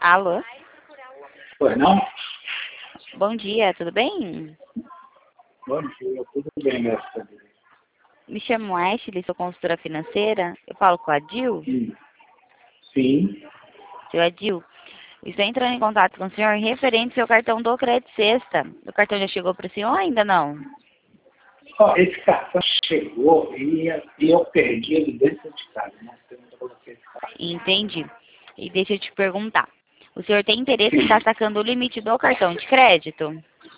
Alô? Pois não? Bom dia, tudo bem? Bom dia, tudo bem, graças a Deus. Me chamo Ashley, sou consultora financeira. Eu falo com a Adil. Sim. Seu Adil, estou entrando em contato com o senhor referente ao seu cartão do Crédito Sexta. O cartão já chegou para o senhor ou ainda não? Ó, esse cartão chegou e eu perdi ele dentro de casa. Não sei onde eu coloquei esse cartão. Entendi. E deixa eu te perguntar. O senhor tem interesse em estar sacando o limite do cartão de crédito?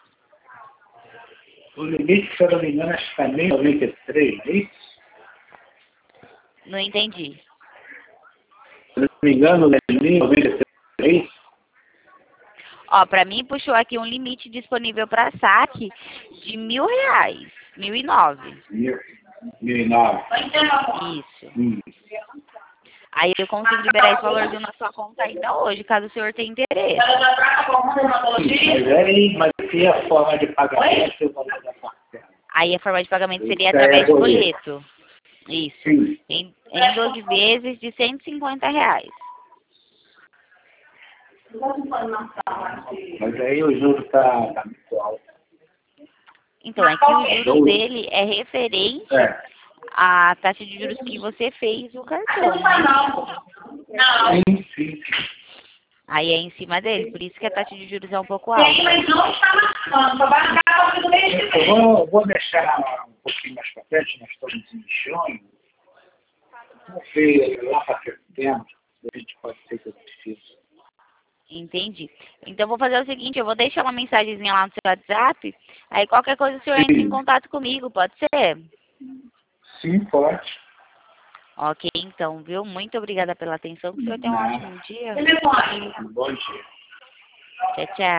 O limite, se eu não me engano, acho que está em 93, não é isso? Não entendi. Se eu não me engano, é 93, é isso? Ó, para mim puxou aqui um limite disponível para saque de R$ 1.000, 1.009. 1009. Isso. Aí eu consigo liberar esse valor na sua conta ainda hoje, caso o senhor tenha interesse. Mas e a forma de pagamento e o valor da parcela? Aí a forma de pagamento seria Isso é através de boleto. boleto. Isso. Sim. Em 12 vezes de R$ 150. Mas aí o juro está muito alto. Então, é que o juros dele é referente É. à taxa de juros que você fez o cartão, né? Sim. Aí é em cima dele, por isso que a taxa de juros é um pouco alta. Eu vou deixar um pouquinho mais para frente, nós estamos em junho. Vamos ver lá para setembro, a gente pode ser que eu precise. Entendi. Então, vou fazer o seguinte, eu vou deixar uma mensagenzinha lá no seu WhatsApp, aí qualquer coisa o senhor entra em contato comigo, pode ser? Sim, pode. Ok, então, viu? Muito obrigada pela atenção, que o senhor tenha um ótimo dia. Bom dia. Tchau, tchau.